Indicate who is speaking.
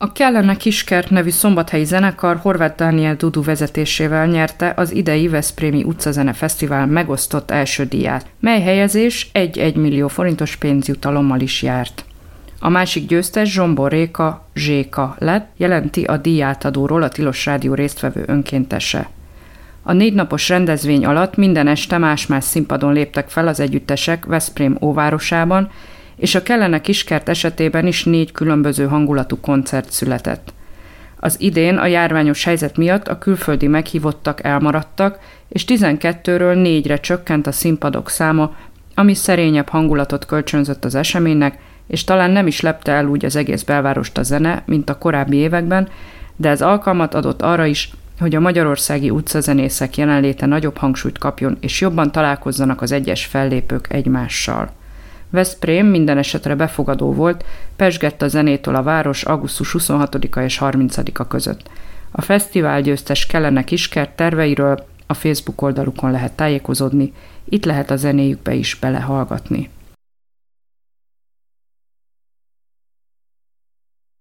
Speaker 1: A Kellene Kiskert nevű szombathelyi zenekar Horváth Dániel Dudu vezetésével nyerte az idei Veszprémi Utcazene Fesztivál megosztott első díját, mely helyezés 1 millió forintos pénzjutalommal is járt. A másik győztes Zsombor Réka, Zséka lett, jelenti a díjátadóról a Tilos Rádió résztvevő önkéntese. A 4 napos rendezvény alatt minden este más-más színpadon léptek fel az együttesek Veszprém óvárosában, és a Kellene Kiskert esetében is 4 különböző hangulatú koncert született. Az idén a járványos helyzet miatt a külföldi meghívottak elmaradtak, és 12-ről 4-re csökkent a színpadok száma, ami szerényebb hangulatot kölcsönzött az eseménynek, és talán nem is lepte el úgy az egész belvárost a zene, mint a korábbi években, de ez alkalmat adott arra is, hogy a magyarországi utcazenészek jelenléte nagyobb hangsúlyt kapjon, és jobban találkozzanak az egyes fellépők egymással. Veszprém minden esetre befogadó volt, pezsgett a zenétől a város augusztus 26-a és 30-a között. A fesztivál győztes Kellene Kiskert terveiről a Facebook oldalukon lehet tájékozódni, itt lehet a zenéjükbe is belehallgatni.